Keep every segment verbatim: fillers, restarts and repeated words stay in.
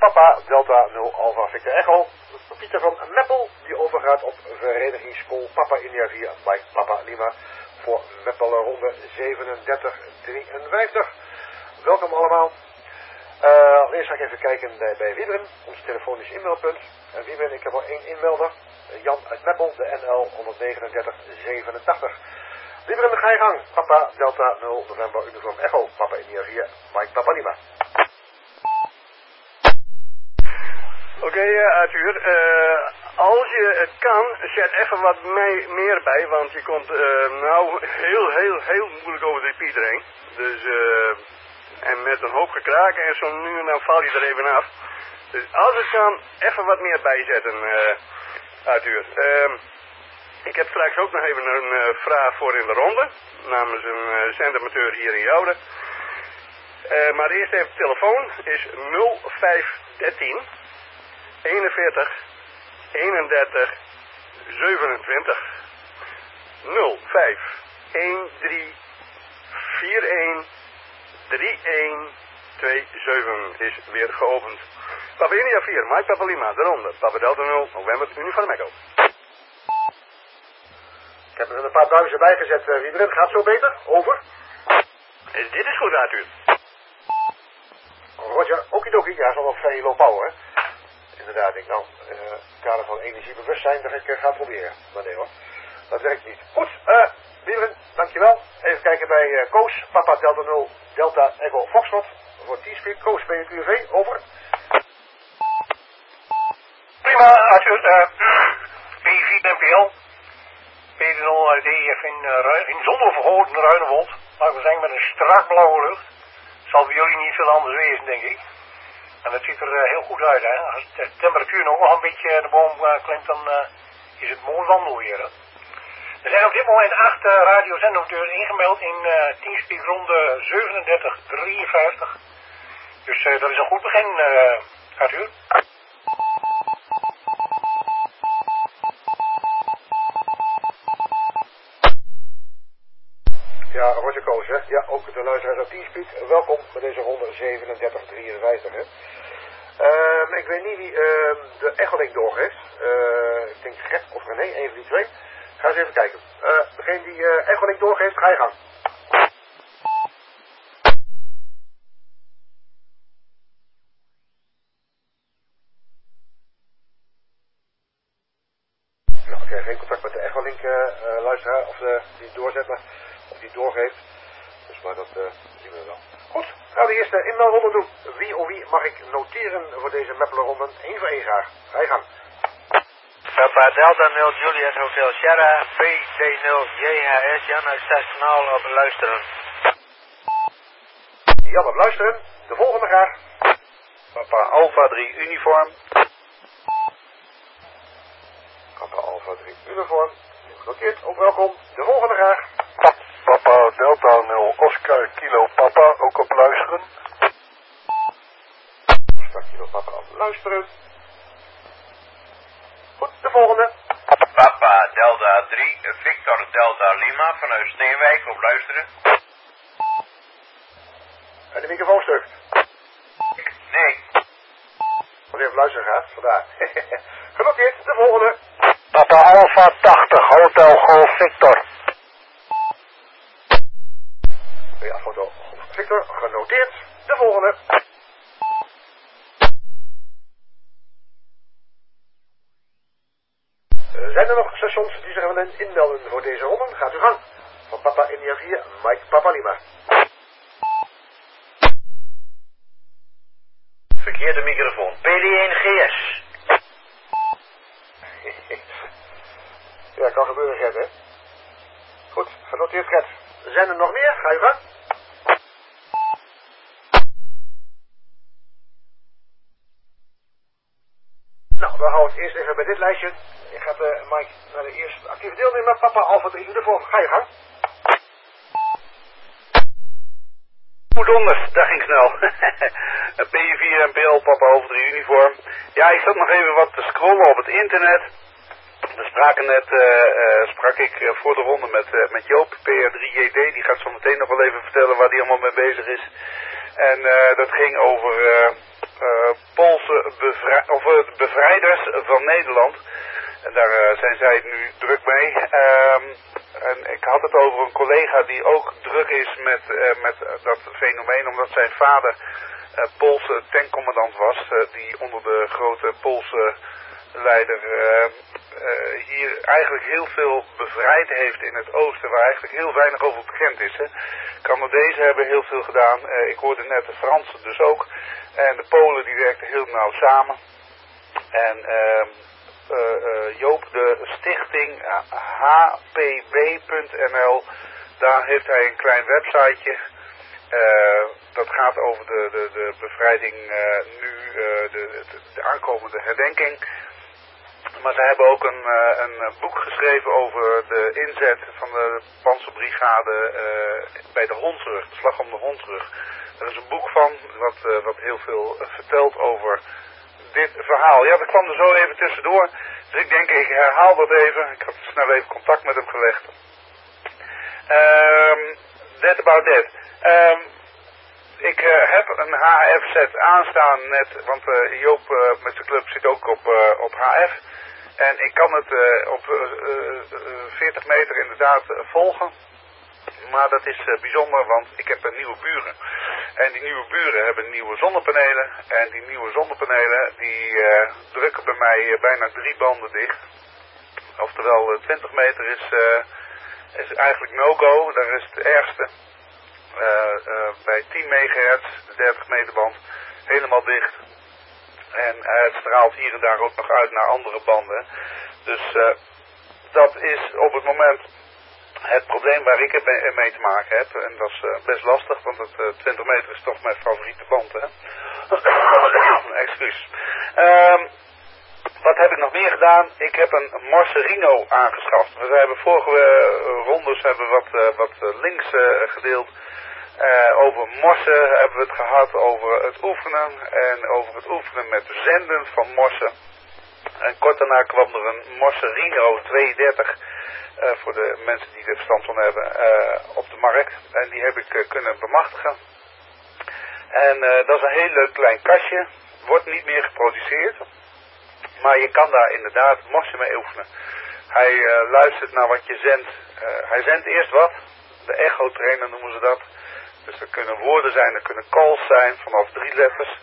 Papa Delta nul Alpha Victor Echo. Pieter van Meppel, die overgaat op verenigingsschool Papa India vier Mike Papa Lima voor Meppelen ronde zevenendertig drieënvijftig. Welkom allemaal. Uh, allereerst ga ik even kijken bij, bij Wiebren, ons telefonisch e-mailpunt. En uh, Wiebren, ik heb al één inmelder. Uh, Jan uit Meppel, de N L honderdnegenendertig zevenentachtig. Wiebren, ga je gang. Papa Delta nul November Uniform Echo. Papa India vier Mike Papa Lima. Oké, okay, uh, Arthur, uh, als je het kan, zet even wat mee, meer bij, want je komt uh, nou heel, heel, heel moeilijk over de repeater heen. Dus, uh, en met een hoop gekraken en zo nu en dan val je er even af. Dus als het kan, even wat meer bijzetten, uh, Arthur. Uh, ik heb straks ook nog even een uh, vraag voor in de ronde, namens een uh, zendamateur hier in Jouden. Uh, maar eerst even de telefoon, is nul vijf dertien eenenveertig eenendertig zevenentwintig nul vijf een drie vier een drie een twee zeven is weer geopend. Papa India vier, Mike Papa Lima, de ronde. Papa Delta nul, November, Uniform Echo. Ik heb er een paar buizen bij gezet, uh, Wiebren. Gaat zo beter? Over. Uh, dit is goed, Arthur. Roger, okidoki, ja, zal wel vrij low power, hè? Inderdaad, ik nou, in uh, het kader van energiebewustzijn dat ik uh, ga proberen. Maar nee hoor, dat werkt niet. Goed, eh, uh, Wiebren, dankjewel. Even kijken bij uh, Koos, Papa Delta nul, Delta Echo Foxtrot, voor T-Speed. Koos, ben je Q V, over. Prima, Arthur, uh, P vier N P L, P nul D F in, uh, in zonnevergoed in Ruinewold, laten we zeggen met een strak blauwe lucht. Zal bij jullie niet veel anders wezen, denk ik. En dat ziet er uh, heel goed uit, hè. Als de temperatuur nog een beetje de boom uh, klimt, dan uh, is het mooi wandelweer, hè. Er zijn op dit moment acht uh, radiozendamateurs ingemeld in uh, Teamspeak ronde zevenendertig drieënvijftig. Dus uh, dat is een goed begin, uh, Arthur. Ja, Roger Koos, hè. Ja, ook de luisteraars op Teamspeak. Welkom bij deze ronde zevenendertig drieënvijftig, hè. Uh, ik weet niet wie uh, de Echolink doorgeeft. Uh, ik denk Gert of René, een van die twee. Ga eens even kijken. Uh, degene die uh, Echolink doorgeeft, ga je gang. Nou, ik heb geen contact met de Echolink uh, uh, luisteraar of uh, die doorzet, maar of die doorgeeft. Dus maar dat uh, zien we wel. Goed, gaan we de eerste inmeldronde doen. Wie of wie mag ik noteren voor deze Meppelenronde? Eén voor één graag. Ga je gang. Papa Delta nul Juliet Hotel Sierra, P D nul J H S, Jan uit Stadskanaal op luisteren. Jan op luisteren. De volgende graag. Papa Alpha drie Uniform. Papa Alpha drie Uniform. Genoteerd, ook welkom. De volgende graag. Papa Delta nul Oscar Kilo Papa, ook op luisteren. Oscar Kilo Papa op luisteren. Goed, de volgende. Papa Delta drie, Victor Delta Lima vanuit Steenwijk op luisteren. En de microfoonstuk. Nee. Als je even luisteren gaat, vandaar. Genoteerd, de volgende. Papa Alpha tachtig, Hotel Golf Victor. Ja, foto Victor, genoteerd. De volgende. Uh, zijn er nog stations die zich willen inmelden voor deze ronde? Gaat u gang. Van Papa India vier, Mike Papa Lima. Verkeerde microfoon. P D één G S. Ja, kan gebeuren, Gert, hè? Goed, genoteerd, Gert. Zijn er nog meer? Ga je gang. Nou, we houden het eerst even bij dit lijstje. Ik ga uh, Mike naar de eerste actieve deelnemer. Papa Alpha drie Uniform. Ga je gang. Goed onder, dat ging snel. P vier N P L, Papa Alpha drie Uniform. Ja, ik zat nog even wat te scrollen op het internet. We spraken net, uh, uh, sprak ik uh, voor de ronde met, uh, met Joop, P R drie J D. Die gaat zo meteen nog wel even vertellen waar hij allemaal mee bezig is. En uh, dat ging over uh, uh, Poolse bevrij of, uh, bevrijders van Nederland. En daar uh, zijn zij nu druk mee. Um, en ik had het over een collega die ook druk is met, uh, met dat fenomeen, omdat zijn vader uh, Poolse tankcommandant was, uh, die onder de grote Poolse leider uh, uh, hier eigenlijk heel veel bevrijd heeft in het oosten, waar eigenlijk heel weinig over bekend is. Hè. Canadezen hebben heel veel gedaan, uh, ik hoorde net de Fransen dus ook. En de Polen die werkten heel nauw samen. En uh, uh, uh, Joop, de stichting H P B punt N L, daar heeft hij een klein websiteje. Uh, dat gaat over de, de, de bevrijding uh, nu, uh, de, de, de aankomende herdenking. Maar ze hebben ook een, uh, een boek geschreven over de inzet van de Pantserbrigade uh, bij de Hondsrug, de slag om de Hondsrug. Er is een boek van wat, uh, wat heel veel uh, vertelt over dit verhaal. Ja, dat kwam er zo even tussendoor. Dus ik denk, ik herhaal dat even. Ik had snel even contact met hem gelegd. Um, that about that. Um, ik uh, heb een H F set aanstaan net, want uh, Joop uh, met zijn club zit ook op, uh, op H F. En ik kan het uh, op uh, uh, veertig meter inderdaad uh, volgen. Maar dat is uh, bijzonder, want ik heb een nieuwe buren. En die nieuwe buren hebben nieuwe zonnepanelen. En die nieuwe zonnepanelen die uh, drukken bij mij uh, bijna drie banden dicht. Oftewel uh, twintig meter is, uh, is eigenlijk no-go. Daar is het ergste. Uh, uh, bij tien megahertz, de dertig meter band, helemaal dicht. En uh, het straalt hier en daar ook nog uit naar andere banden. Dus uh, dat is op het moment het probleem waar ik mee te maken heb. En dat is uh, best lastig, want het uh, twintig meter is toch mijn favoriete band. Hè? Excuus. Um, wat heb ik nog meer gedaan? Ik heb een Morserino aangeschaft. We hebben vorige uh, rondes hebben wat, uh, wat uh, links uh, gedeeld. Uh, over morsen hebben we het gehad, over het oefenen en over het oefenen met zenden van morsen. En kort daarna kwam er een Morserino tweehonderddertig uh, voor de mensen die er verstand van hebben uh, op de markt. En die heb ik uh, kunnen bemachtigen. En uh, dat is een heel leuk klein kastje, wordt niet meer geproduceerd. Maar je kan daar inderdaad morsen mee oefenen. Hij uh, luistert naar wat je zendt. Uh, hij zendt eerst wat, de echo trainer noemen ze dat. Dus er kunnen woorden zijn, er kunnen calls zijn vanaf drie letters.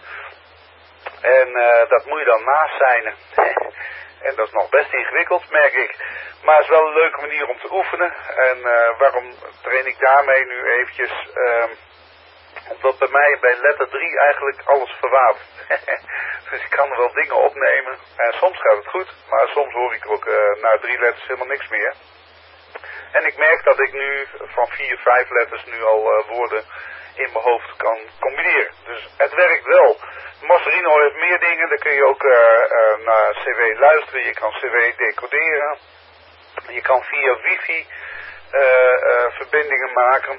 En uh, dat moet je dan nazijnen. En dat is nog best ingewikkeld, merk ik. Maar het is wel een leuke manier om te oefenen. En uh, waarom train ik daarmee nu eventjes? Uh, omdat bij mij bij letter drie eigenlijk alles verwatert. Dus ik kan er wel dingen opnemen. En soms gaat het goed, maar soms hoor ik ook uh, na drie letters helemaal niks meer. En ik merk dat ik nu van vier, vijf letters nu al uh, woorden in mijn hoofd kan combineren. Dus het werkt wel. Morserino heeft meer dingen. Dan kun je ook uh, uh, naar C W luisteren. Je kan C W decoderen. Je kan via wifi uh, uh, verbindingen maken.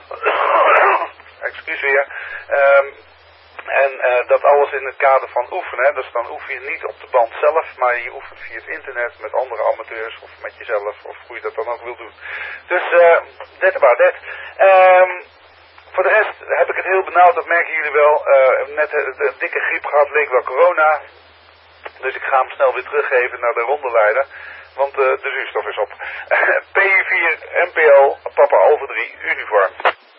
Excuus weer. Um, En uh, dat alles in het kader van oefenen. Hè. Dus dan oefen je niet op de band zelf, maar je oefent via het internet met andere amateurs of met jezelf, of hoe je dat dan ook wil doen. Dus uh, that about that. Um, voor de rest heb ik het heel benauwd, dat merken jullie wel. Uh, net een, een dikke griep gehad, leek wel corona. Dus ik ga hem snel weer teruggeven naar de rondeleider. Want uh, de zuurstof is op. P vier M P L, Papa Alpha drie, uniform.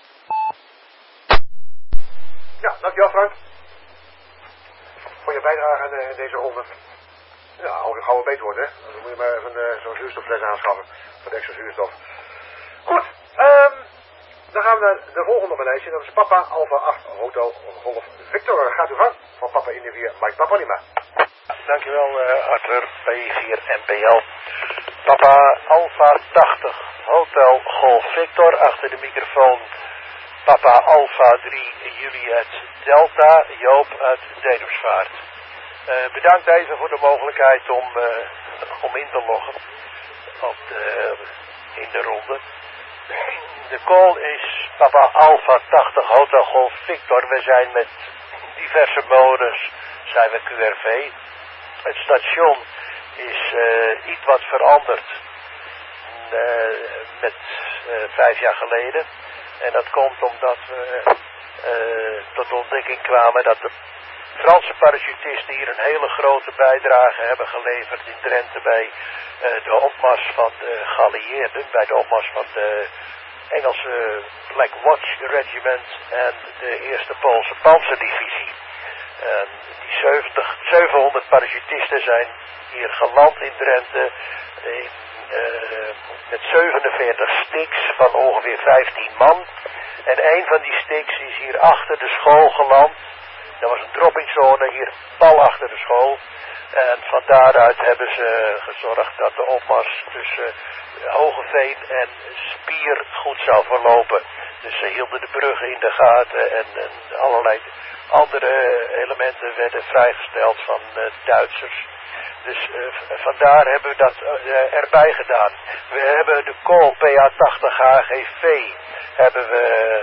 Ja, dankjewel Frank. Voor je bijdrage in deze ronde. Ja, hou je gauw beter worden, hè. Dan moet je maar even uh, zo'n zuurstoffles aanschaffen. Voor de extra zuurstof. Goed, um, dan gaan we naar de volgende op mijn lijstje. Dat is Papa Alpha acht Hotel Golf Victor. Gaat u gang van Papa India vier Mike Papa Lima. Dankjewel uh, Arthur, P vier M P L. Papa Alpha tachtig Hotel Golf Victor achter de microfoon. Papa Alpha drie Juliet Delta, Joop uit Dedemsvaart. Uh, bedankt even voor de mogelijkheid om, uh, om in te loggen op de, in de ronde. De call is Papa Alpha tachtig Hotel Golf Victor. We zijn met diverse modes, zijn we Q R V. Het station is uh, iets wat veranderd uh, met uh, vijf jaar geleden. En dat komt omdat we uh, tot de ontdekking kwamen dat de Franse parachutisten hier een hele grote bijdrage hebben geleverd in Drenthe bij uh, de opmars van de geallieerden, bij de opmars van de Engelse Black Watch Regiment en de eerste Poolse Panzerdivisie. Uh, die zeventig, zevenhonderd parachutisten zijn hier geland in Drenthe in, uh, met zevenenveertig sticks van ongeveer vijftien man. En een van die sticks is hier achter de school geland. Dat was een droppingzone hier pal achter de school. En van daaruit hebben ze gezorgd dat de opmars tussen Hogeveen en Spier goed zou verlopen. Dus ze hielden de bruggen in de gaten en, en allerlei andere elementen werden vrijgesteld van uh, Duitsers. Dus uh, vandaar hebben we dat uh, erbij gedaan. We hebben de call P A tachtig H G V hebben we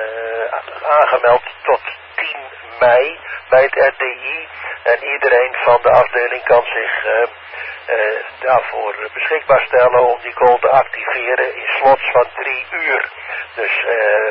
uh, aangemeld tot tien mei bij het R D I. En iedereen van de afdeling kan zich uh, uh, daarvoor beschikbaar stellen om die call te activeren in slots van drie uur. Dus uh, uh,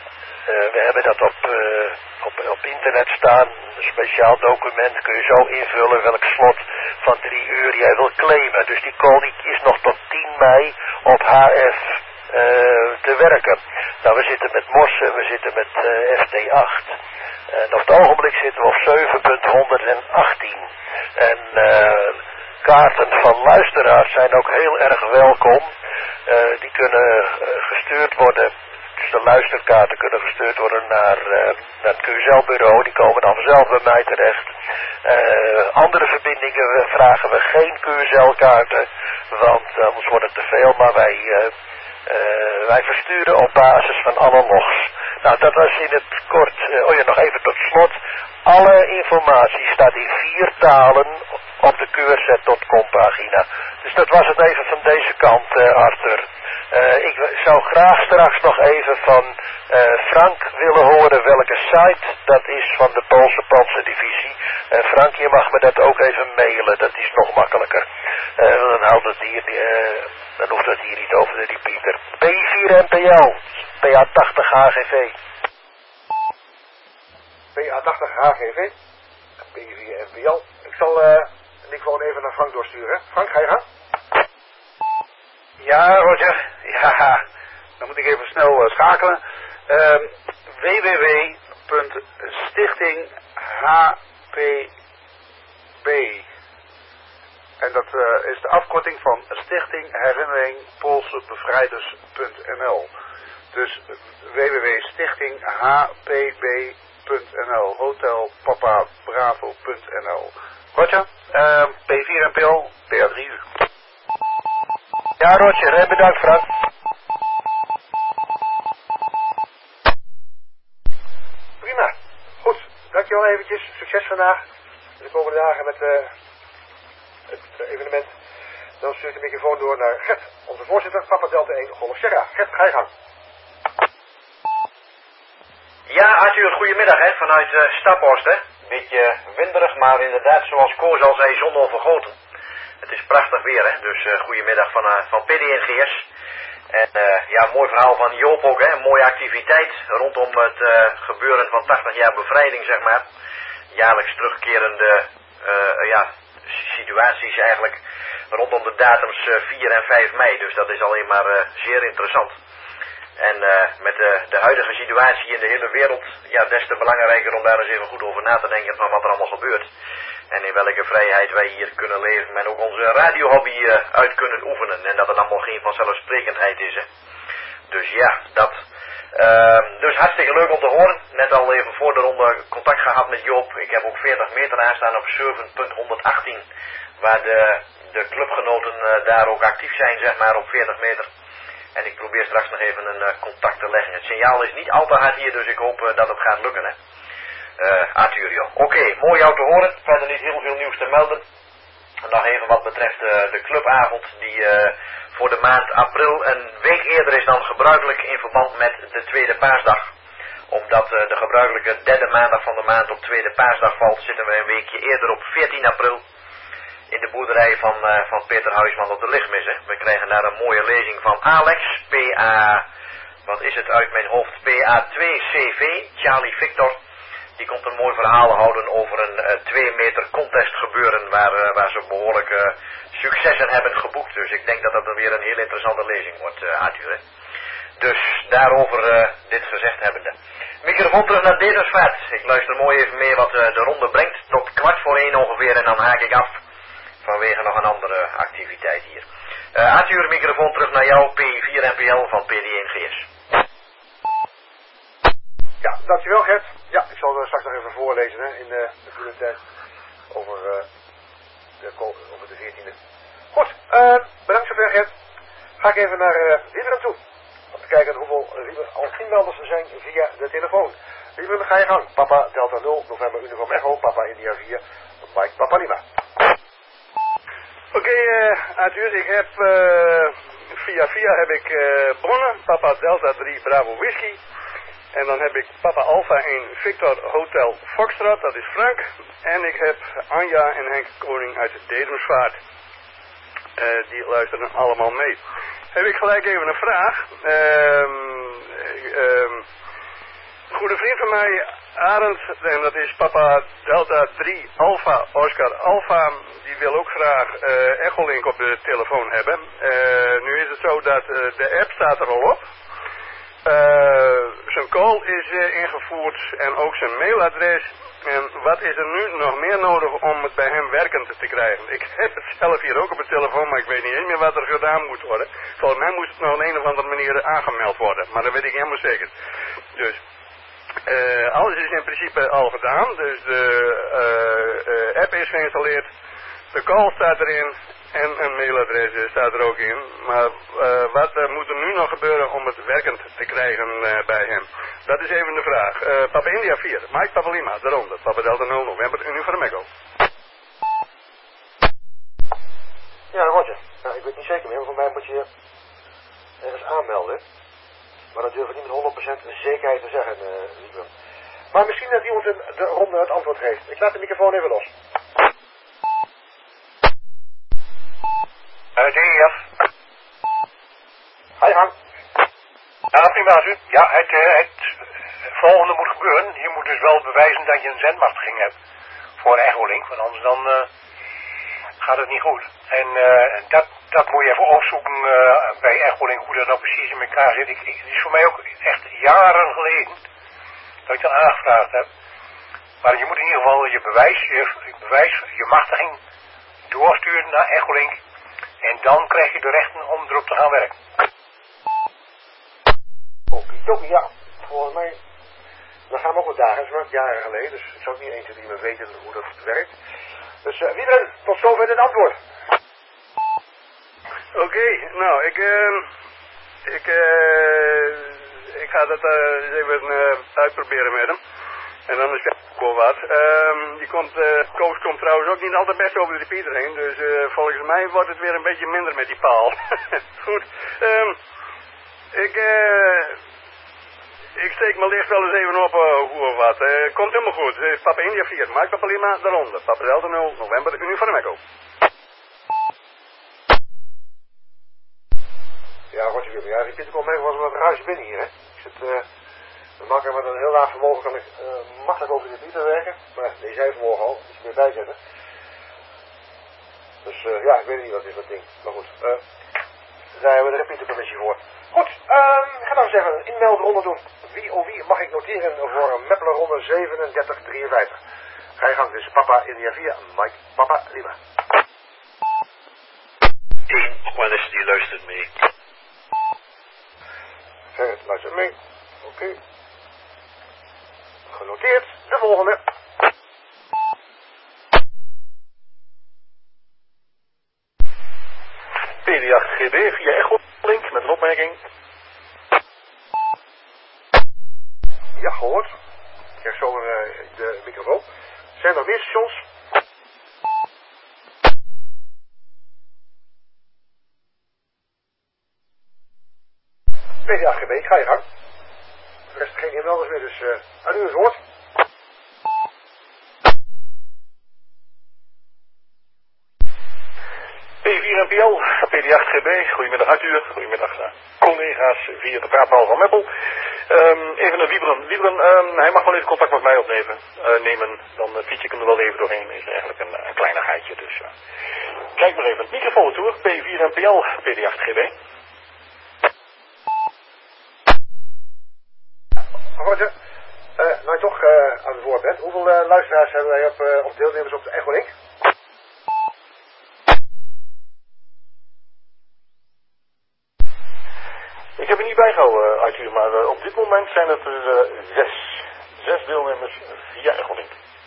we hebben dat op, uh, op, op internet staan. Een speciaal document kun je zo invullen welk slot van drie uur jij wil claimen. Dus die call die is nog tot tien mei op H F uh, te werken. Nou, we zitten met Mos en we zitten met uh, F T acht. En op het ogenblik zitten we op zeven punt honderdachttien. En uh, kaarten van luisteraars zijn ook heel erg welkom. Uh, die kunnen uh, gestuurd worden. Dus de luisterkaarten kunnen gestuurd worden naar, uh, naar het Q S L-bureau. Die komen dan zelf bij mij terecht. Uh, andere verbindingen vragen we geen Q S L-kaarten. Want uh, anders wordt het te veel. Maar wij, uh, uh, wij versturen op basis van alle logs. Nou, dat was in het kort. Uh, oh ja, nog even tot slot. Alle informatie staat in vier talen op de Q R Z punt com pagina. Dus dat was het even van deze kant, uh, Arthur. Uh, ik zou graag straks nog even van uh, Frank willen horen welke site dat is van de Poolse Panzerdivisie. Uh, Frank, je mag me dat ook even mailen, dat is nog makkelijker. Uh, dan, houdt het hier, uh, dan hoeft het hier niet over de repeater. P vier M P L, P A tachtig H G V. P A tachtig H G V, P vier M P L. Ik zal uh, Nick gewoon even naar Frank doorsturen. Frank, ga je gaan? Ja, Roger. Ja, dan moet ik even snel uh, schakelen. Uh, w w w punt stichting H P B. En dat uh, is de afkorting van Stichting Herinnering Poolse Bevrijders punt n l. Dus w w w punt stichting H P B punt n l. Hotel Papa Bravo punt n l. Roger, uh, P vier M P L, P A drie uur. Ja, Roger, en bedankt, Frank. Prima. Goed, dankjewel eventjes. Succes vandaag. De komende dagen met uh, het evenement. Dan stuurt de microfoon door naar Gert, onze voorzitter, Papa Delta één, Golf Sierra. Gert, ga je gang. Ja, Arthur, goedemiddag hè, vanuit uh, Staphorst hè. Beetje winderig, maar inderdaad, zoals Koos al zei, zon overgoten. Het is prachtig weer hè, dus uh, goedemiddag van, uh, van P D N G S. En uh, ja, mooi verhaal van Joop ook hè, een mooie activiteit rondom het uh, gebeuren van tachtig jaar bevrijding zeg maar. Jaarlijks terugkerende uh, ja, situaties eigenlijk rondom de datums uh, vier en vijf mei, dus dat is alleen maar uh, zeer interessant. En uh, met de, de huidige situatie in de hele wereld, ja, des te belangrijker om daar eens even goed over na te denken van wat er allemaal gebeurt. En in welke vrijheid wij hier kunnen leven en ook onze radiohobby uh, uit kunnen oefenen. En dat het allemaal geen vanzelfsprekendheid is. Hè. Dus ja, dat. Uh, dus hartstikke leuk om te horen. Net al even voor de ronde contact gehad met Joop. Ik heb ook veertig meter aanstaan op zeven punt honderdachttien. Waar de, de clubgenoten uh, daar ook actief zijn, zeg maar, op veertig meter. En ik probeer straks nog even een uh, contact te leggen. Het signaal is niet al te hard hier, dus ik hoop uh, dat het gaat lukken, hè. Uh, Arthurio. Oké, okay, mooi jou te horen. Verder niet heel veel nieuws te melden. Nog even wat betreft uh, de clubavond die uh, voor de maand april een week eerder is dan gebruikelijk in verband met de tweede paasdag. Omdat uh, de gebruikelijke derde maandag van de maand op tweede paasdag valt, zitten we een weekje eerder op veertien april in de boerderij van, uh, van Peter Huisman op de Lichtmissen. We krijgen daar een mooie lezing van Alex, P A, wat is het uit mijn hoofd, P A twee C V, Charlie Victor. Die komt een mooi verhaal houden over een uh, twee meter contest gebeuren waar, uh, waar ze behoorlijk uh, successen hebben geboekt. Dus ik denk dat dat dan weer een heel interessante lezing wordt, uh, Arthur. Hè? Dus daarover uh, dit gezegd hebbende. Microfoon terug naar Denersvaart. Ik luister mooi even mee wat uh, de ronde brengt. Tot kwart voor één ongeveer en dan haak ik af. Vanwege nog een andere activiteit hier. Uh, Arthur, microfoon terug naar jou. P vier N P L van P D één G S. Ja, dankjewel Gert. Ja, ik zal uh, straks nog even voorlezen hè, in uh, de bulletin over, uh, de, over de veertiende. Goed, uh, bedankt zover Gert. Ga ik even naar uh, Wieberen toe. Om te kijken hoeveel uh, al inmelders er zijn via de telefoon. Wieberen, ga je gang. Papa Delta nul, November Uniform Echo, Papa India vier, Mike Papa Lima. Oké, okay, uh, Arthur, ik heb uh, via via heb ik uh, Bronnen, Papa Delta drie Bravo Whisky. En dan heb ik Papa Alpha één Victor Hotel Foxtrot, dat is Frank. En ik heb Anja en Henk Koning uit Dedemsvaart. Uh, die luisteren allemaal mee. Heb ik gelijk even een vraag. Um, um, een goede vriend van mij, Arend, en dat is Papa Delta drie Alpha Oscar Alpha, die wil ook graag uh, Echolink op de telefoon hebben. Uh, nu is het zo dat uh, de app staat er al op. Uh, zijn call is uh, ingevoerd en ook zijn mailadres. En wat is er nu nog meer nodig om het bij hem werkend te krijgen? Ik heb het zelf hier ook op de telefoon, maar ik weet niet eens meer wat er gedaan moet worden. Volgens mij moest het nog op een of andere manier aangemeld worden, maar dat weet ik helemaal zeker. Dus uh, alles is in principe al gedaan, dus de uh, uh, app is geïnstalleerd, de call staat erin. En een mailadres staat er ook in. Maar uh, wat uh, moet er nu nog gebeuren om het werkend te krijgen uh, bij hem? Dat is even de vraag. Uh, Papa India vier, Mike Papa Lima, daaronder. Papa Delta nul, November, Uniform Echo. Ja, Roger. Nou, ik weet niet zeker meer, maar voor mij moet je ergens aanmelden. Maar dat durf ik niet met honderd procent zekerheid te zeggen, uh, maar misschien dat iemand in de ronde het antwoord heeft. Ik laat de microfoon even los. Uh, D E F. Ga je gang. Ja, prima. Ja, het, uh, het volgende moet gebeuren. Je moet dus wel bewijzen dat je een zendmachtiging hebt voor Echolink, want anders dan uh, gaat het niet goed. En uh, dat, dat moet je even opzoeken uh, bij Echolink, hoe dat nou precies in elkaar zit. Ik, ik, het is voor mij ook echt jaren geleden dat ik dat aangevraagd heb. Maar je moet in ieder geval je bewijs, je, bewijs, je machtiging doorsturen naar Echolink. En dan krijg je de rechten om erop te gaan werken. Oké, ja. Volgens mij, dan gaan we ook wat dagen, dat is jaren geleden. Dus ik zou niet eens die meer weten hoe dat werkt. Dus uh, Wieberen, tot zover het antwoord. Oké, okay, nou, ik, uh, ik, uh, ik ga dat uh, eens even uh, uitproberen met hem. En dan is het wel wat. Um, die komt, uh, Koos komt trouwens ook niet altijd best over de Pieter heen. Dus uh, volgens mij wordt het weer een beetje minder met die paal. Goed. Um, ik, uh, ik steek mijn licht wel eens even op uh, hoe of wat. Uh, komt helemaal goed. Uh, Papa India vier, Mike Papa Lima, daaronder. Papa Delta nul, November, Uniform Echo. Ja, Roger Wim. Ja, die Pieter komt mee was wat ruis binnen hier, hè. Ik zit... Uh... Makkelijk met een heel laag vermogen kan ik uh, makkelijk over de Pieter werken. Maar die zei vermogen al, iets meer bijzetten. Dus uh, ja, ik weet niet wat is dat ding. Maar goed, uh, daar hebben we de repeatercommissie voor. Goed, uh, ik ga nou eens even een inmeldronde doen. Wie of wie mag ik noteren voor een Meppeler-ronde zevenendertig drieënvijftig. Ga je gang, dus Papa India vier, Mike Papa Lima. één, Wannes die luistert mee. Gerrit luistert mee. Oké. Okay. Genoteerd. De volgende. P D acht G B via Echolink met een opmerking. Ja, gehoord. Ik krijg zo uh, de microfoon. Zijn er nog meer stations? P D acht G B, ga je gang. De rest geen inmelders meer, dus uh, aan u het woord. P vier N P L, P D acht G B, goedemiddag Arthur, goedemiddag collega's via de praatbal van Meppel. Um, even naar Wieberen. Wieberen, um, hij mag wel even contact met mij opnemen. Uh, nemen. Dan uh, fiets ik hem er wel even doorheen. Is eigenlijk een, een kleinigheidje. Dus uh. Kijk maar even. Het microfoon toe. P vier N P L, P D acht G B. Roger. Uh, nou toch uh, aan het woord bent. Hoeveel uh, luisteraars hebben wij op, uh, of deelnemers op de Echolink? Ik heb er niet bijgehouden, uh, Arthur, maar uh, op dit moment zijn het er uh, zes. Zes deelnemers via Echolink.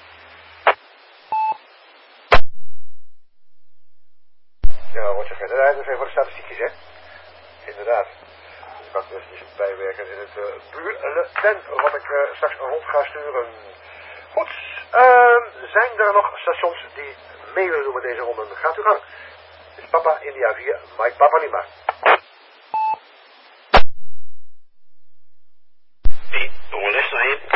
Ja, Roger. Inderdaad, dat is even voor de statistiekjes, hè? Inderdaad. Dus ik kan dus, dus bijwerken in het uh, bulletin wat ik uh, straks rond ga sturen. Goed. Uh, zijn er nog stations die mee willen doen met deze ronde? Gaat u gang. Dit is Papa India vier, Mike Papa Lima. Hey, nog les nog één?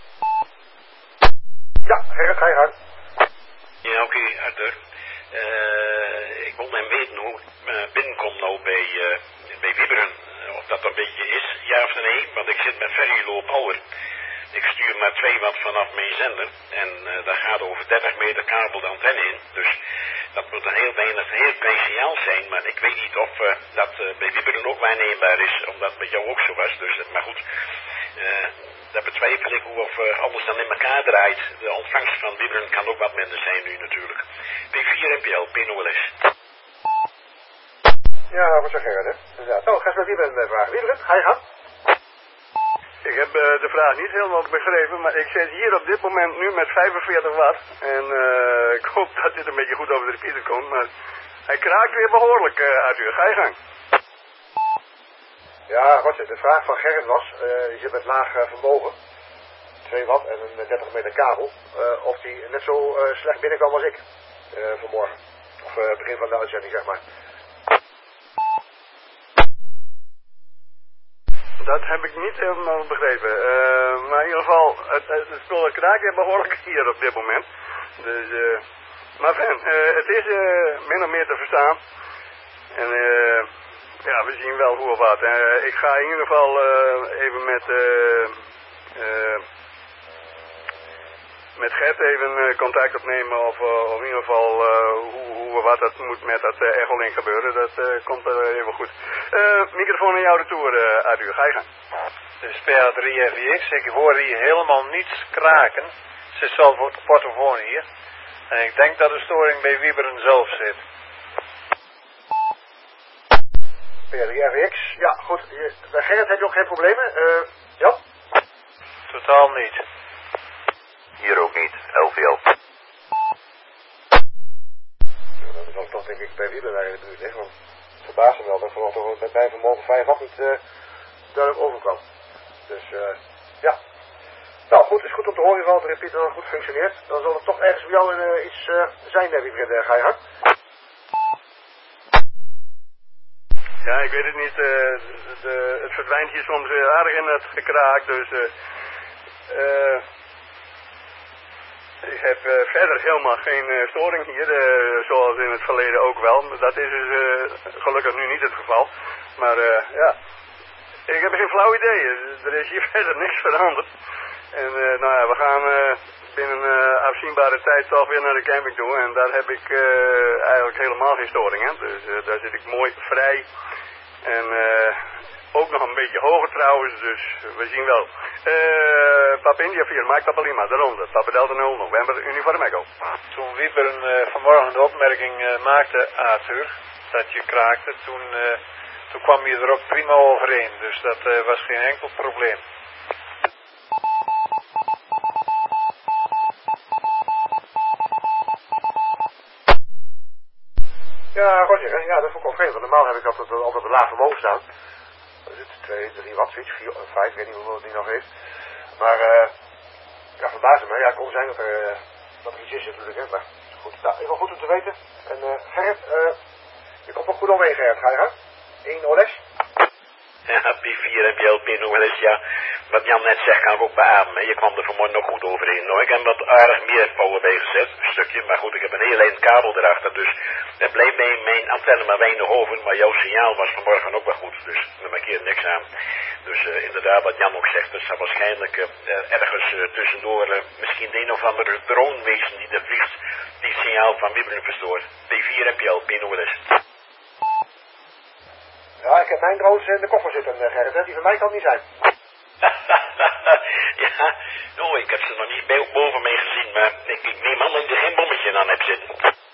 Ja, Gerrit, ga je gang. Ja, oké, okay, Arthur. Uh, ik wil hem weten hoe ik uh, binnenkom nou bij, uh, bij Wieberen. Of dat een beetje is, ja of nee, want ik zit met Ferry Low Power. Ik stuur maar twee watt vanaf mijn zender. En uh, daar gaat over dertig meter kabel de antenne in. Dus dat moet een heel weinig, heel klein signaal zijn. Maar ik weet niet of uh, dat uh, bij Wieberen ook waarneembaar is. Omdat het met jou ook zo was. Dus, maar goed, uh, daar betwijfel ik hoe of uh, alles dan in elkaar draait. De ontvangst van Wieberen kan ook wat minder zijn nu natuurlijk. P vier N P L, P N O L S. Ja, wat zeg Gerrit, hè? Inderdaad. Oh, ga eens met Wieberen vragen. Wieberen, ga je gang. Ik heb uh, de vraag niet helemaal begrepen, maar ik zit hier op dit moment nu met vijfenveertig watt. En uh, ik hoop dat dit een beetje goed over de repeater komt, maar hij kraakt weer behoorlijk, uh, Arthur. Ga je gang. Ja, Roger, de vraag van Gerrit was, uh, je zit met laag uh, vermogen, twee watt en een dertig meter kabel, uh, of die net zo uh, slecht binnenkwam als ik uh, vanmorgen. Of uh, begin van de uitzending, zeg maar. Dat heb ik niet helemaal begrepen. Uh, maar in ieder geval, het, het, het spul kraakt behoorlijk hier op dit moment. Dus, uh, maar fijn, uh, het is uh, min of meer te verstaan. En uh, ja, we zien wel hoe of wat. Uh, ik ga in ieder geval uh, even met, uh, uh, met Gert even uh, contact opnemen. Of, uh, of in ieder geval uh, hoe, hoe wat dat moet met dat uh, Echolink gebeuren. Dat uh, komt er uh, even goed. Uh, microfoon aan jou de toer, uh, Arthur. Ga je gaan. Dus P A drie F I X, ik hoor hier helemaal niets kraken. Ze is zelf op de portofoon hier. En ik denk dat de storing bij Wieberen zelf zit. P A drie F I X, ja goed. Je, bij Gerrit heb je ook geen problemen? Uh, ja? Totaal niet. Hier ook niet, L V L. Ja, dat is dan toch denk ik bij Wieberen daar in de buurt, hè? Want het verbaast me wel dat vooral toch met mijn vermogen vijf watt niet uh, duidelijk overkwam. Dus uh, ja. Nou goed, het is goed om te horen dat de repeater dan goed functioneert. Dan zal er toch ergens bij jou uh, iets uh, zijn, hè, Wieberen. Ga je hard? Ja, ik weet het niet. Uh, de, het verdwijnt hier soms uh, aardig in het gekraak, dus uh, uh, ik heb uh, verder helemaal geen uh, storing hier, uh, zoals in het verleden ook wel. Dat is dus uh, gelukkig nu niet het geval. Maar uh, ja, ik heb geen flauw idee. Er is hier verder niks veranderd. En uh, nou ja, we gaan uh, binnen uh, afzienbare tijd toch weer naar de camping toe. En daar heb ik uh, eigenlijk helemaal geen storing, hè. Dus uh, daar zit ik mooi vrij. En uh, ook nog een beetje hoger trouwens, dus we zien wel. Uh, Papa India vier, Mike Papa Lima, de ronde. Papa Delta nul, November, Uniform Echo. Toen Wieberen uh, vanmorgen de opmerking uh, maakte, Arthur, dat je kraakte, toen, uh, toen kwam je er ook prima overheen. Dus dat uh, was geen enkel probleem. Ja, Roger, ja, dat is ook wel vreemd. Want normaal heb ik altijd, altijd een laag vermogen staan. Er zit twee, drie watt, zoiets, vier, vijf, ik weet niet hoeveel het die nog heeft. Maar, eh, uh, ja, verbaasd me. Ja, het kon zijn dat er, uh, dat er iets is natuurlijk, hè. Maar goed, nou, ik wel goed om te weten. En, uh, Gerrit, eh, uh, je komt nog goed omheen, Gerrit. Ga je gaan? één O L S? Ja, P vier N P L, P N O L S, ja. wat Jan net zegt kan ik ook beamen. Je kwam er vanmorgen nog goed overheen. Nou, ik heb wat aardig meer power bij gezet, een stukje. Maar goed, ik heb een heel eind kabel erachter. Dus er bleef bij mijn antenne maar weinig over. Maar jouw signaal was vanmorgen ook wel goed. Dus daar markeert niks aan. Dus uh, inderdaad, wat Jan ook zegt, er zal waarschijnlijk uh, ergens uh, tussendoor uh, misschien de een of andere drone wezen die er vliegt. Die het signaal van Wibberen verstoort. P vier M P L, Pinoles. Ja, ik heb mijn drones in de koffer zitten, Gerrit. Hè? Die van mij kan het niet zijn. Ja, oh, ik heb ze nog niet bij, boven mij gezien, maar ik, ik neem aan dat ik er geen bommetje aan heb zitten.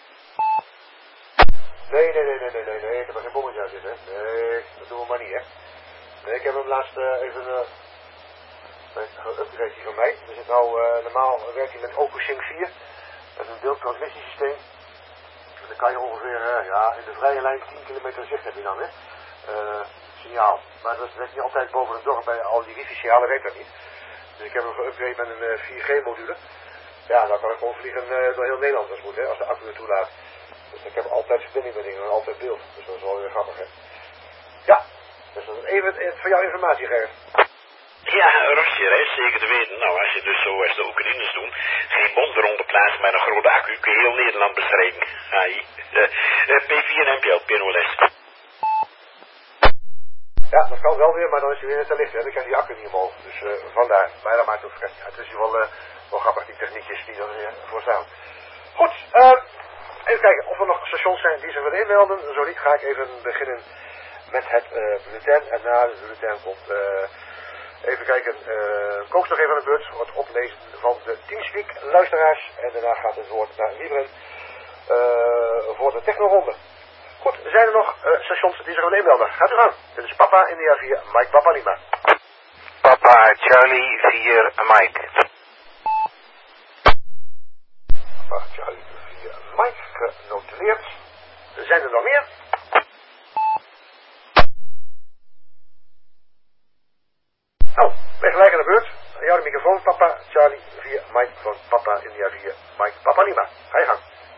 Nee, nee, nee, nee, nee, nee, nee, ik heb er geen bommetje aan zitten. Nee, dat doen we maar niet, hè. Nee, ik heb hem laatst uh, even uh, een upgrade van mij. Dus het nou, uh, normaal werkt hij met OcuSync vier. Dat is een beeldtransmissiesysteem. En dan kan je ongeveer, uh, ja, in de vrije lijn tien kilometer zicht heb je dan, hè. Uh, signaal. Maar dat werkt niet altijd boven het dorp bij al die wifi-signalen, weet dat niet. Dus ik heb hem geüpgrade met een uh, vier G module. Ja, dan kan ik gewoon vliegen uh, door heel Nederland als moet, hè, als de accu het toelaat. Dus ik heb altijd verbinding met dingen en altijd beeld. Dus dat is wel weer grappig, hè. Ja, dus dat is even voor jouw informatie, Gerrit. Ja, Rusje, hè, zeker te weten. Nou, als je dus zo als de Oekraïners doen, geen bom eronder plaatst, maar een grote accu kun je heel Nederland bestrijden. A I. Uh, uh, P vier M P L, Pinoles. Ja, dat kan wel weer, maar dan is hij weer te licht, hè. Dan krijg je die accu niet omhoog. Dus uh, vandaar. Maar dat maakt ook vrij. Ja, het is wel, uh, wel grappig, die techniekjes die er weer voor staan. Goed, uh, even kijken of er nog stations zijn die zich willen inmelden. Zo niet ga ik even beginnen met het uh, bulletin. En na het bulletin komt, uh, even kijken, uh, Koos nog even aan de beurt voor het oplezen van de Teamspeak luisteraars. En daarna gaat het woord naar Wieberen uh, voor de technoronde. Goed, zijn er nog uh, stations die zich willen inmelden? Gaat u gaan. Dit is Papa India vier, Mike Papa Lima. Papa Charlie vier, Mike. Papa Charlie vier, Mike, genoteerd. Zijn er nog meer? Nou, ben gelijk aan de beurt. Aan jou de microfoon, Papa Charlie vier, Mike van Papa India vier, Mike Papa Lima. Ga je gang.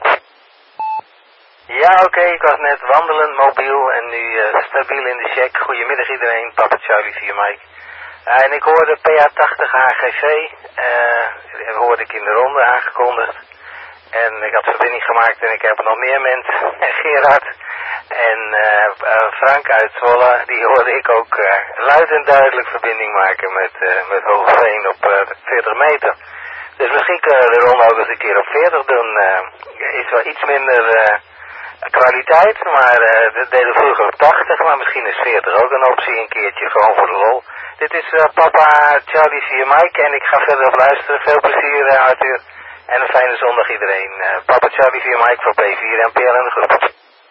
Ja, oké, okay, ik was net wandelen, mobiel en nu uh, stabiel in de check. Goedemiddag iedereen, Papa Charlie vier, Mike. Uh, en ik hoorde P A tachtig H G V, uh, hoorde ik in de ronde aangekondigd. En ik had verbinding gemaakt en ik heb nog meer mensen, Gerard en uh, uh, Frank uit Zwolle, die hoorde ik ook uh, luid en duidelijk verbinding maken met, uh, met Hoogveen op uh, veertig meter. Dus misschien kunnen we de ronde ook eens een keer op veertig doen. Uh, is wel iets minder uh, kwaliteit, maar uh, dat deden we vroeger op tachtig, maar misschien is veertig ook een optie, een keertje gewoon voor de lol. Dit is uh, Papa Charlie vier Mike en ik ga verder op luisteren. Veel plezier uh, Arthur en een fijne zondag iedereen. Uh, Papa Charlie vier Mike voor P vier M P L en de groep.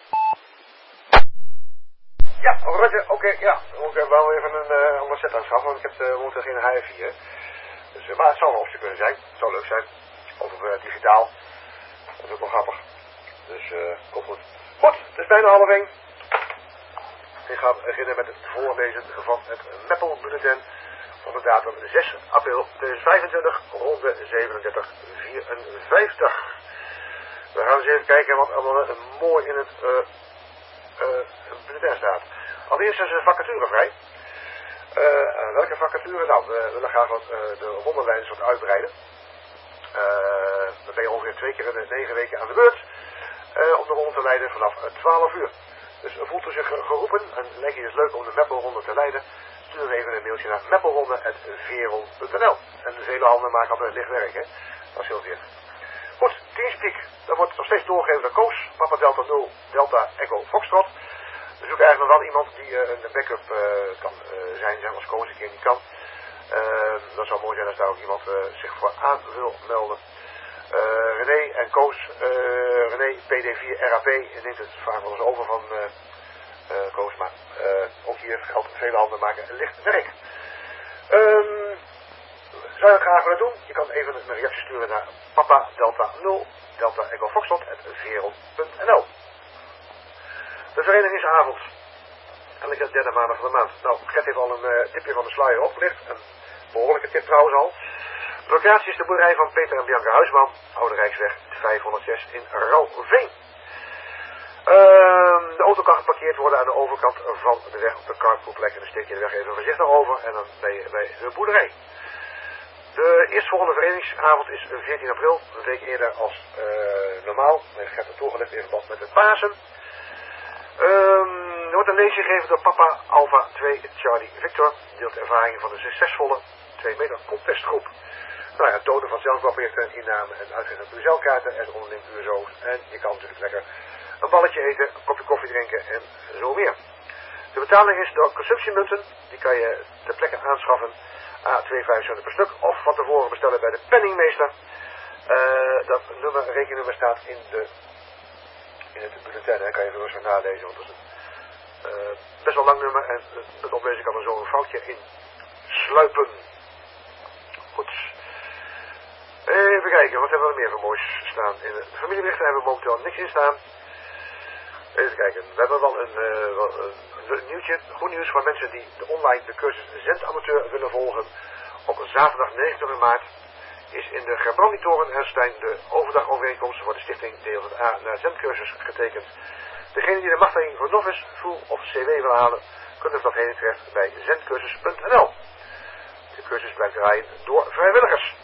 Ja, Roger, oké, okay, ja. Dan moet ik wel even een uh, ander set aanschaffen, want ik heb uh, momenteel geen H F vier. Dus, uh, maar het zou een optie kunnen zijn. Het zou leuk zijn. Of uh, digitaal. Dat is ook wel grappig. Dus, uh, komt goed. Goed, het is bijna half één. Ik ga beginnen met het voorlezen van het Meppel Bulletin van de datum zes april tweeduizend vijfentwintig, ronde zevenendertig vierenvijftig. We gaan eens even kijken wat allemaal mooi in het uh, uh, bulletin staat. Allereerst is er vacature vrij. Uh, welke vacature? Nou, we willen graag wat, uh, de rondenlijnen wat uitbreiden. Uh, dan ben je ongeveer twee keer in de negen weken aan de beurt. Uh, om de ronde te leiden vanaf twaalf uur. Dus voelt u zich geroepen en lijkt je het leuk om de Meppelronde te leiden, stuur dan even een mailtje naar meppelronde apenstaartje veerel punt n l. En de vele handen maken altijd licht werk, hè. Dat scheelt weer. Goed, Teamspeak, dat wordt nog steeds doorgegeven door Koos, Papa Delta nul, Delta Echo Foxtrot. We zoeken eigenlijk nog wel iemand die uh, een backup uh, kan uh, zijn, zeg als Koos een keer niet kan. Uh, dat zou mooi zijn als daar ook iemand uh, zich voor aan wil melden. Uh, René en Koos, uh, René P D vier R A P neemt het vaak wel eens over van uh, uh, Koos, maar uh, ook hier geldt vele handen maken licht werk. Um, zou je het graag willen doen? Je kan even een reactie sturen naar Papa Delta nul, Delta Echo Foxtrot, apenstaartje veerel punt n l. De verenigingsavond, elke derde maandag van de maand. Nou, Gert heeft al een uh, tipje van de sluier opgelicht, een behoorlijke tip trouwens al. De locatie is de boerderij van Peter en Bianca Huisman, Oude Rijksweg vijfhonderdzes in Rauwveen. Uh, de auto kan geparkeerd worden aan de overkant van de weg op de carpoolplek. En dan steek je de weg even voorzichtig over en dan ben je bij de boerderij. De eerstvolgende verenigingsavond is veertien april, een week eerder als uh, normaal. Dat heeft Gert toegelicht in verband met het Pasen. Um, er wordt een lezing gegeven door Papa Alpha twee Charlie Victor. Deelt de ervaringen van een succesvolle twee meter contestgroep. Nou ja, tonen van zelfbouwprojecten, inname en uitgeven van zelfkaarten en onderling U S O's. En je kan natuurlijk lekker een balletje eten, een kopje koffie drinken en zo meer. De betaling is door consumptiemunten. Die kan je ter plekke aanschaffen. A twee vijfenzeventig per stuk. Of van tevoren bestellen bij de penningmeester. Uh, dat nummer, rekeningnummer staat in, de, in het bulletin. Daar kan je even rustig nalezen. Want dat is een uh, best wel lang nummer. En het oplezen kan er zo een foutje in sluipen. Goed. Even kijken, wat hebben we meer voor moois staan? In de familieberichten hebben we momenteel niks in staan. Even kijken, we hebben wel een, uh, wel een, een nieuwtje, goed nieuws voor mensen die de online de cursus Zendamateur willen volgen. Op zaterdag negenentwintig maart is in de Gerbranditoren in Helstein de overdagovereenkomst voor de stichting D L Z A naar zendcursus getekend. Degene die de machtiging voor novice, full of C W wil halen, kunnen dat heen terecht bij zendcursus punt n l. De cursus blijft draaien door vrijwilligers.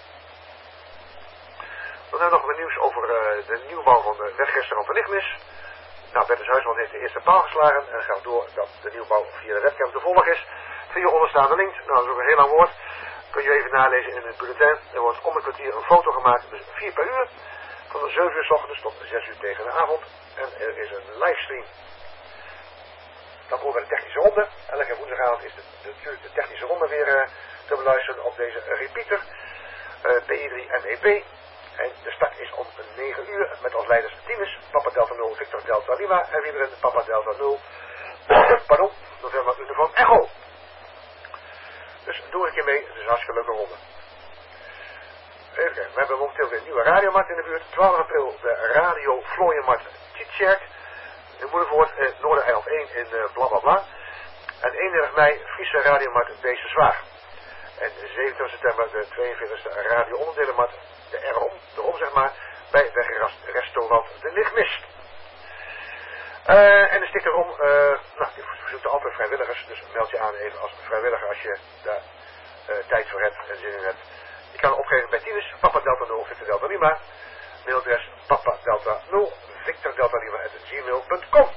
Dan hebben we nog wat nieuws over uh, de nieuwbouw van de wegrestaurant de Lichtmis. Nou, Bertus Huisman heeft de eerste paal geslagen en gaat door dat de nieuwbouw via de webcam te volgen is. Via onderstaande link, nou dat is ook een heel lang woord, kun je even nalezen in het bulletin. Er wordt om een kwartier een foto gemaakt, dus vier per uur, van de zeven uur 's ochtends tot zes uur tegen de avond. En er is een livestream. Dan komen we de technische ronde. Elke woensdagavond is de, de, de technische ronde weer uh, te beluisteren op deze repeater. Uh, P I drie M E P. En de start is om negen uur met als leiders Tinus, Papa Delta nul, Victor Delta Lima en Wieberen, Papa Delta nul, pardon, November Uniform Echo. Dus doe een keer mee, het is een hartstikke leuke ronde. Even kijken, we hebben momenteel weer een nieuwe radiomarkt in de buurt. twaalf april de Radio Vlooienmarkt Tjitserk. In Moedervoort, eh, Noordereiland één in uh, bla bla bla. En eenendertig mei Friese radiomarkt Beeste Zwaag. En zevenentwintig september de tweeënveertigste radio onderdelenmarkt, de erom, de rom zeg maar, bij wegrestaurant De Lichtmist. Uh, en de sticker om, uh, nou, die verzoekt altijd vrijwilligers, dus meld je aan even als vrijwilliger als je daar uh, tijd voor hebt en zin in hebt. Je kan opgeven bij Tinus, Papa Delta nul, Victor Delta Lima, mailadres Papa Delta nul, Victor Delta Lima at gmail punt com.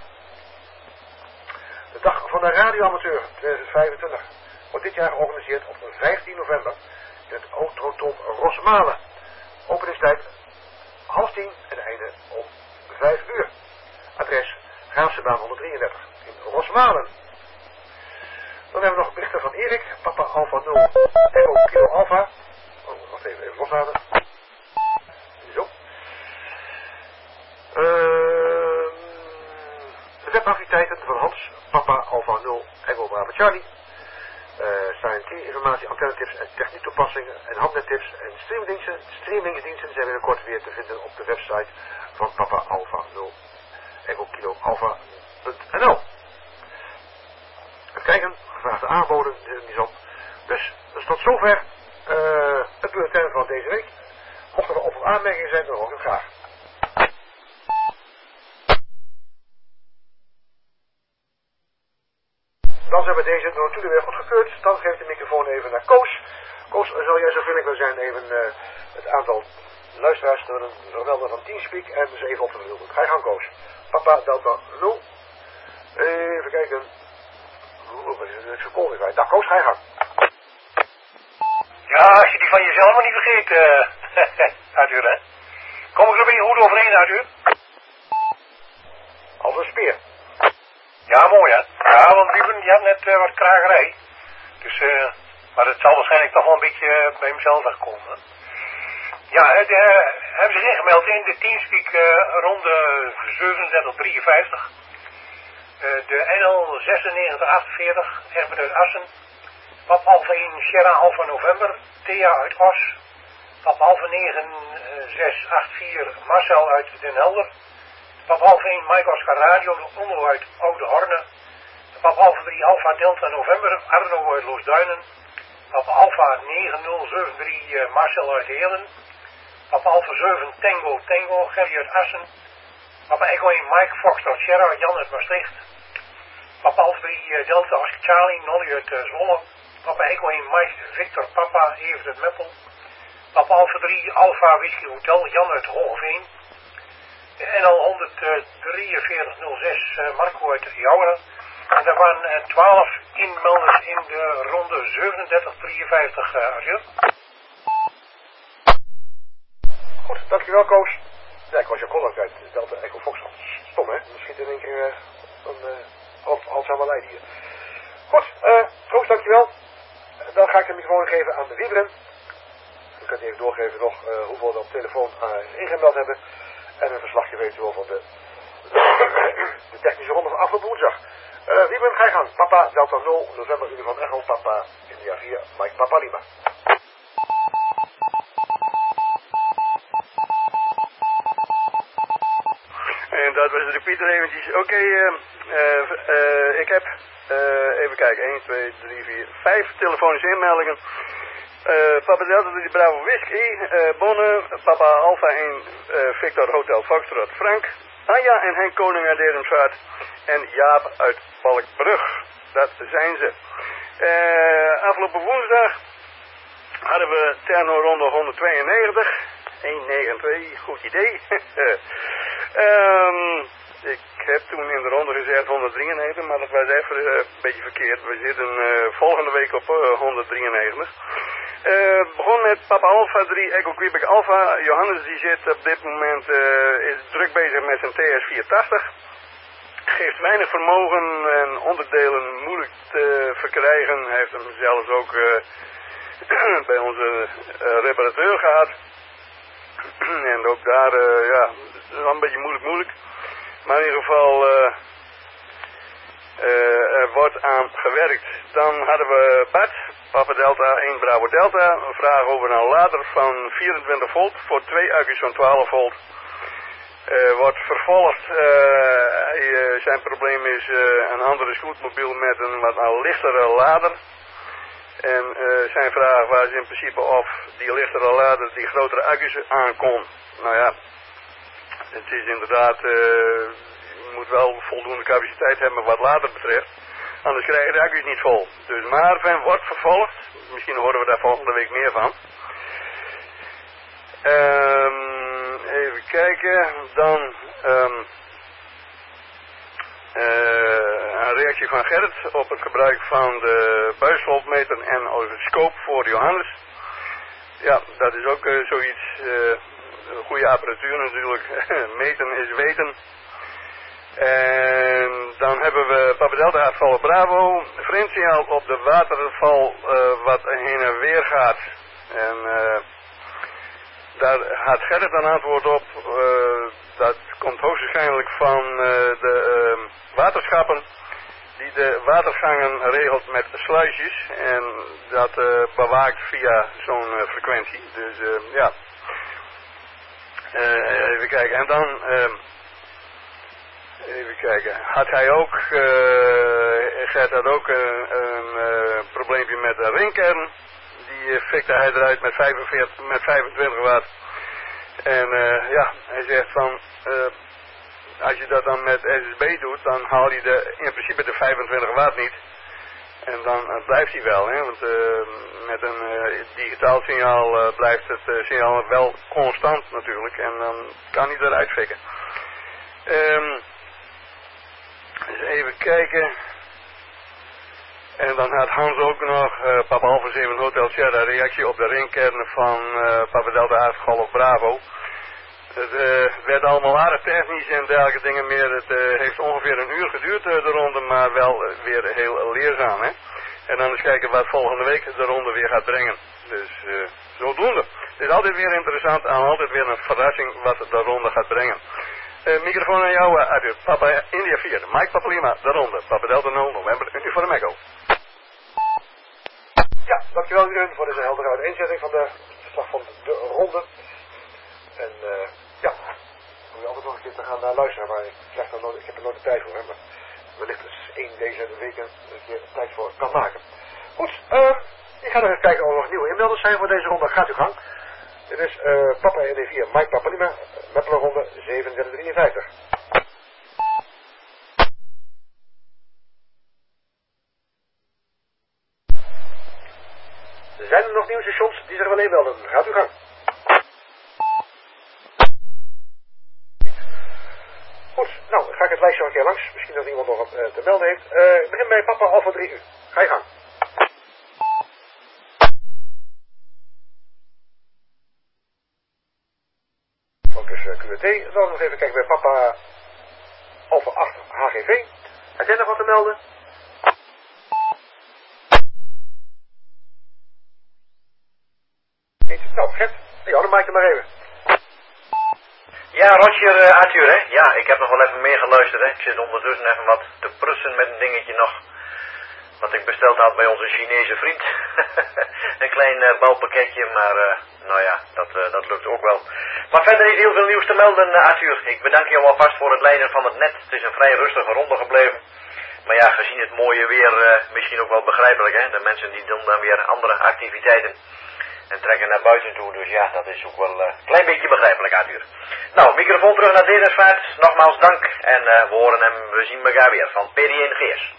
De dag van de radioamateur tweeduizend vijfentwintig wordt dit jaar georganiseerd op vijftien november in het Autotom Rosmalen. Openingstijd half tien en einde om vijf uur. Adres Graafsebaan honderddrieëndertig in Rosmalen. Dan hebben we nog berichten van Erik, Papa Alpha nul, Echo Kilo Alpha. Oh, wacht even, even loslaten. Zo. Uh, de webactiviteiten van Hans, Papa Alpha nul, Echo Bravo Charlie. Uh, Science informatie, antennetips en techniektoepassingen en handnettips en streamdiensten. Streamingsdiensten zijn binnenkort weer te vinden op de website van Papa Alpha nul, Echo Kilo Alpha punt n l. Even kijken, gevraagde aanboden, is op. Dus, dus tot zover uh, het bulletin van deze week. Mochten er op- of aanmerkingen zijn, dan hoor ik graag. Dan zijn we deze door Tudor weer goedgekeurd. Dan geef ik de microfoon even naar Koos. Koos, zou jij zo vriendelijk willen zijn even uh, het aantal luisteraars door een vermelden van Teamspeak en dus even op te vermelden. Ga je gang, Koos. Papa Delta nul. Even kijken. Oeh, wat is het? Ik seconde kwijt. Nou, Koos, ga je gang. Ja, als je die van jezelf maar niet vergeet, uh, Arthur, hè. Kom ik er een beetje goed overheen, Arthur? Als een speer. Ja, mooi, hè. Ja, want Ruben, die had net uh, wat kragerij. Dus, eh, uh, maar het zal waarschijnlijk toch wel een beetje uh, bij hemzelf wegkomen. Hè? Ja, uh, de, uh, hebben zich ingemeld in de Teamspeak uh, ronde zevenendertig drieënvijftig. Uh, de N L zesennegentig achtenveertig, Herbert uit Assen. Pap Alpha één, Sierra Alpha November, Thea uit Os. Pap Alpha negen zes acht vier, Marcel uit Den Helder. Pap Alpha één, Mike Oscar Radio, Onno uit Oude Horne. Pap Alpha drie, Alpha Delta November, Arno uit Loosduinen. Pap Alpha negen nul zeven drie, uh, Marcel uit Heerlen. Pap Alpha zeven, Tango Tango, Gerry uit Assen. Papa Echo één Mike Foxtrot Sierra Jan uit Maastricht. Papa Alfa drie uh, Delta Oscar Charlie Nolly uit uh, Zwolle. Papa Echo één Mike Victor Papa Evert uit Meppel. Papa Alfa drie Alpha Whisky Hotel Jan uit Hogeveen. En al honderddrieënveertig nul zes uh, Marco uit Jouweren. En er waren uh, twaalf inmelders in de ronde zevenendertig drieënvijftig uh, Arthur. Goed, dankjewel Koos. Ja, ik was je collega uit Delta Echo Foxtrot. Stom hè, er schiet in één keer uh, een uh, half, half samen lijn hier. Goed, uh, Koos dankjewel. Uh, dan ga ik de microfoon geven aan de Wiebren. U kunt even doorgeven nog uh, hoeveel we op telefoon uh, ingemeld hebben. En een verslagje eventueel van de, de technische ronde van afgelopen woensdag. Uh, Wiebren, ga je gang. Papa Delta nul, November Uniform Echo, Papa India vier, Mike Papa Lima. En dat was de repeater eventjes. Oké, okay, uh, uh, uh, ik heb, uh, even kijken, één, twee, drie, vier, vijf telefonische inmeldingen. Uh, Papa Delta drie Bravo Whisky, uh, Bonne, Papa Alpha één uh, Victor Hotel Foxtrot Frank, Anja en Henk Koning uit Derensvaart en Jaap uit Valkbrug. Dat zijn ze. Uh, afgelopen woensdag hadden we Terno-ronde honderdtweeënnegentig. honderdnegenentwintig, goed idee. um, ik heb toen in de ronde gezegd honderddrieënnegentig, maar dat was even uh, een beetje verkeerd. We zitten uh, volgende week op uh, honderddrieënnegentig. Uh, begon met Papa Alpha drie Echo Quebec Alpha. Johannes die zit op dit moment uh, is druk bezig met zijn T S vierentachtig. Geeft weinig vermogen en onderdelen moeilijk te verkrijgen. Hij heeft hem zelfs ook uh, bij onze uh, reparateur gehad. En ook daar, uh, ja, is wel een beetje moeilijk moeilijk. Maar in ieder geval, uh, uh, er wordt aan gewerkt. Dan hadden we Bart, Papa Delta één Bravo Delta. Een vraag over een lader van vierentwintig volt voor twee accu's van twaalf volt. Uh, wordt vervolgd. Uh, hij, uh, zijn probleem is uh, een andere scootmobiel met een wat lichtere lader. En uh, zijn vraag was in principe of die lichtere lader die grotere accu's aankon. Nou ja, het is inderdaad, uh, je moet wel voldoende capaciteit hebben wat lader betreft. Anders krijg je de accu's niet vol. Dus maar men wordt vervolgd. Misschien horen we daar volgende week meer van. Um, even kijken. Dan um, uh, een reactie van Gerrit op het gebruik van de buisvoltmeter en osciloscoop voor Johannes. Ja, dat is ook uh, zoiets. Uh, goede apparatuur natuurlijk. Meten is weten. En dan hebben we Papa Delta uitval Bravo. Vriendsignaal op de waterval uh, wat heen en weer gaat. En uh, daar had Gerrit een antwoord op. Uh, dat komt hoogstwaarschijnlijk van uh, de uh, waterschappen die de watergangen regelt met sluisjes. En dat uh, bewaakt via zo'n uh, frequentie. Dus uh, ja. Uh, even kijken. En dan... Uh, Even kijken. Had hij ook, uh, Gert had ook een, een uh, probleempje met de ringkern. Die uh, fikte hij eruit met, vijfenveertig, met vijfentwintig watt. En uh, ja, hij zegt van, uh, als je dat dan met S S B doet, dan haal je de, in principe de vijfentwintig watt niet. En dan uh, blijft hij wel, hè, want uh, met een uh, digitaal signaal uh, blijft het uh, signaal wel constant natuurlijk. En dan kan hij eruit fikken. Um, Dus even kijken. En dan had Hans ook nog, uh, Papa Alpha zeven Hotel Sierra, reactie op de ringkern van uh, Papa Delta Aaf Golf Bravo. Het uh, werd allemaal aardig technisch en dergelijke dingen meer. Het uh, heeft ongeveer een uur geduurd uh, de ronde, maar wel uh, weer heel leerzaam. Hè? En dan eens kijken wat volgende week de ronde weer gaat brengen. Dus uh, zodoende. Het is altijd weer interessant en altijd weer een verrassing wat de ronde gaat brengen. Uh, microfoon aan jou, uh, Arthur. Papa India vier, Mike Papa Lima, de ronde. Papa Delta nul, November, Uniform Echo. Ja, dankjewel Jeroen voor deze heldere uiteenzetting van de verslag van de ronde. En uh, ja, moet je altijd nog een keer te gaan uh, luisteren, maar ik, krijg er nooit, ik heb er nooit de tijd voor, hè, maar wellicht eens één deze weken een keer tijd voor kan maken. Goed, uh, ik ga nog even kijken of er nog nieuwe inmelders zijn voor deze ronde. Gaat uw gang. Dit is uh, Papa N D vier, Mike Papa Lima, Meppler ronde zevenendertig drieënvijftig. nieuwsstations die zich wel inmelden. Gaat u gang. Goed, nou, dan ga ik het lijstje nog een keer langs. Misschien dat iemand nog wat uh, te melden heeft. Uh, ik begin bij Papa Alfa drie U. Ga je gang. Focus uh, Q R T. Dan nog even kijken bij Papa Alfa acht H G V. Heb jij nog wat te melden? Niet? Nou, Gert. Ja, dan maak je maar even. Ja, Roger, uh, Arthur, hè? Ja, ik heb nog wel even meer geluisterd, hè? Ik zit ondertussen even wat te prussen met een dingetje nog. Wat ik besteld had bij onze Chinese vriend. Een klein uh, bouwpakketje, maar uh, nou ja, dat, uh, dat lukt ook wel. Maar verder is heel veel nieuws te melden, uh, Arthur. Ik bedank je alvast voor het leiden van het net. Het is een vrij rustige ronde gebleven. Maar ja, gezien het mooie weer, uh, misschien ook wel begrijpelijk, hè? De mensen die doen dan weer andere activiteiten. En trekken naar buiten toe, dus ja, dat is ook wel een uh, klein beetje begrijpelijk, Arthur. Nou, microfoon terug naar Denersvaart. Nogmaals dank. En uh, we horen en we zien elkaar weer van P D N Geers.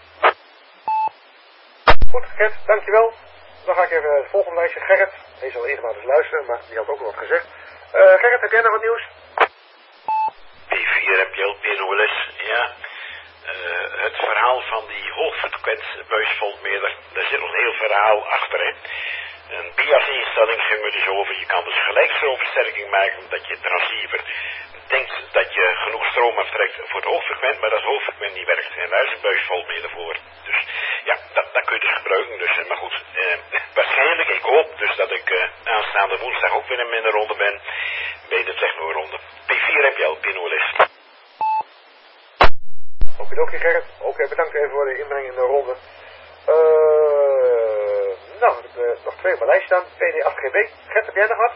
Goed, Gert, dankjewel. Dan ga ik even het volgende lijstje. Gerrit, hij zal regelmatig eens luisteren, maar die had ook nog wat gezegd. Uh, Gerrit, heb jij nog wat nieuws? P vier M P L P N O L S, ja. Uh, het verhaal van die hoogfrequent buisvoltmeter, daar zit nog een heel verhaal achter, hè. Een biasinstelling ging we dus over. Je kan dus gelijkstroomversterking maken dat je transceiver denkt dat je genoeg stroom aftrekt voor het hoogfrequent, maar dat het hoogfrequent niet werkt. En daar is een buisvoltmeter voor. Dus ja, dat, dat kun je dus gebruiken. Dus, maar goed, eh, waarschijnlijk, ik hoop dus dat ik uh, aanstaande woensdag ook weer in de ronde ben bij de techno-ronde. P vier M P L P N O L S. Oké, Gerrit. Oké, okay, bedankt even voor de inbreng in de ronde. Uh, nou, uh, nog twee op mijn lijst staan. P D acht G B. Gert, heb jij nog wat?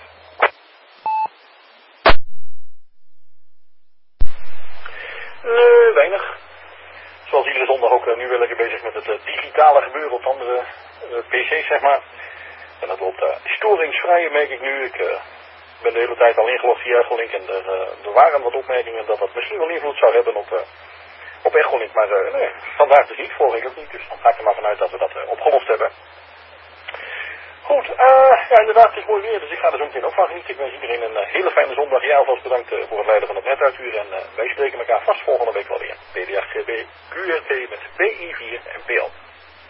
Uh, weinig. Zoals iedere zondag ook uh, nu weer lekker bezig met het uh, digitale gebeuren op andere uh, P C's, zeg maar. En dat loopt uh, storingsvrij, merk ik nu. Ik uh, ben de hele tijd al ingelogd via Echolink en er, uh, er waren wat opmerkingen dat dat misschien wel invloed zou hebben op, uh, op Echolink. Maar uh, nee, vandaag dus niet, vorige week ook niet. Dus dan ga ik er maar vanuit dat we dat uh, opgelost hebben. Goed, uh, ja inderdaad, het is mooi weer, dus ik ga er zo meteen ook van genieten. Ik wens iedereen een uh, hele fijne zondag. Jij alvast bedankt uh, voor het leiden van het net Arthur. En uh, wij spreken elkaar vast volgende week wel weer. P D acht G B, Q R T met P I vier en P L.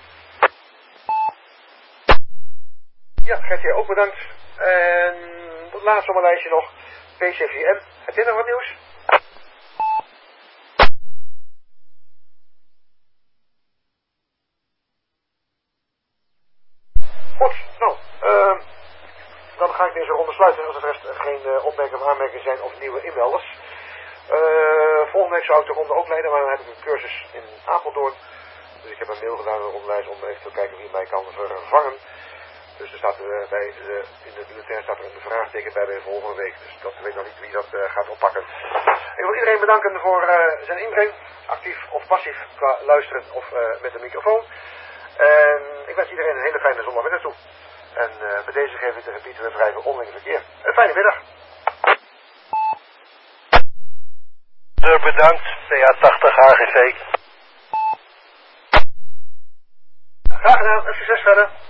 Ja, Gert, jij ook bedankt. En het laatste op mijn lijstje nog, P C V M. Heb jij nog wat nieuws? Goed, nou, uh, dan ga ik deze ronde sluiten als er rest geen uh, opmerkingen of aanmerkingen zijn of nieuwe inmelders. Uh, volgende week zou ik de ronde ook leiden, maar dan heb ik een cursus in Apeldoorn. Dus ik heb een mail gedaan aan de rondlijst om even te kijken wie mij kan vervangen. Dus er staat uh, bij de, in de bulletin staat er een vraagteken bij bij volgende week. Dus dat weet nog niet wie dat uh, gaat oppakken. Ik wil iedereen bedanken voor uh, zijn inbreng, actief of passief qua luisteren of uh, met de microfoon. En ik wens iedereen een hele fijne zondagmiddag toe. En uh, bij deze geef ik de Pieter en Vrij voor onderling verkeer. Een fijne middag. Bedankt, C A tachtig H G V. Graag gedaan en succes verder.